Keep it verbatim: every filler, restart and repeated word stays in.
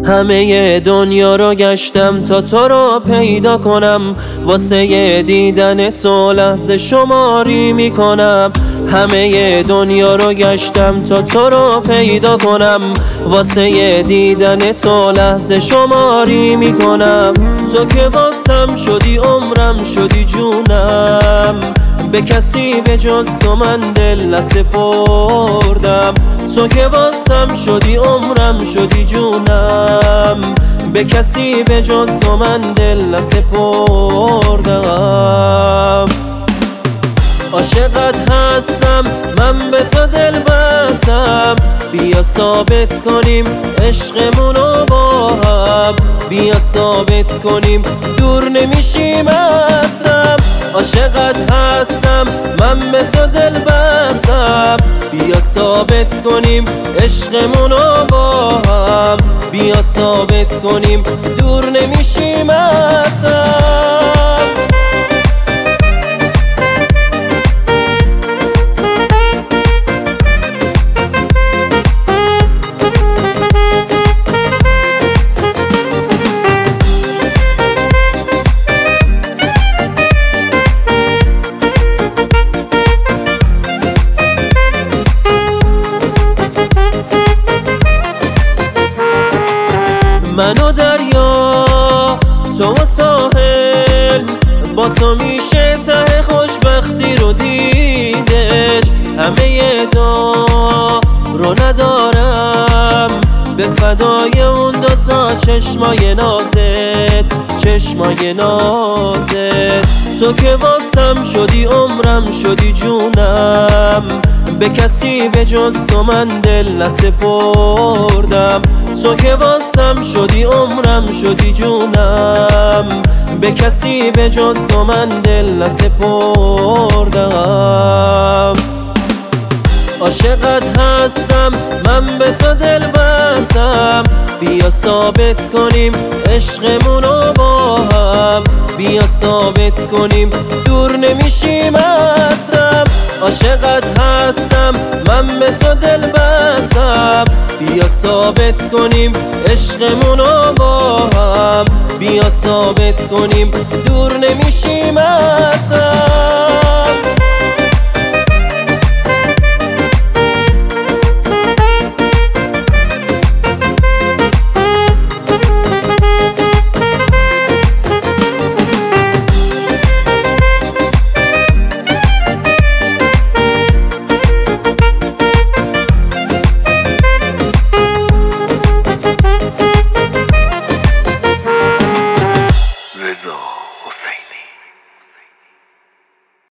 همه دنیا رو گشتم تا تو رو پیدا کنم، واسه دیدن تو لحظه شماری میکنم. همه دنیا رو گشتم تا تو رو پیدا کنم، واسه دیدن تو لحظه شماری میکنم. تو که واسم شدی عمرم، شدی جونم، به کسی به جز تو من دل نسپردم. تو که واسم شدی عمرم، شدی جونم، به کسی به جز تو من دل نسپردم. عاشقت هستم من، به تو دل بستم، بیا ثابت کنیم عشقمونو با هم، بیا ثابت کنیم دور نمیشیم ازم. عاشقت هستم من، به تو دل بستم، بیا ثابت کنیم عشقمونو با هم، بیا ثابت کنیم دور نمیشیم ازم. من و دریا، تو و ساحل، با تو میشه ته خوشبختی رو دیدش. همه دا رو ندارم به فدای اون دوتا چشمای نازت، چشمای نازت. تو که واسم شدی عمرم، شدی جونم، به کسی به جز تو من دل نسپردم. تو که واسم شدی عمرم، شدی جونم، به کسی به جز تو من دل نسپردم. عاشقت هستم من، به تو دل بستم، بیا ثابت کنیم عشقمونو با هم، بیا ثابت کنیم دور نمیشیم ازم. عاشقت هستم من، به تو دل بستم، بیا ثابت کنیم عشقمونو با هم، بیا ثابت کنیم دور نمیشیم ازم.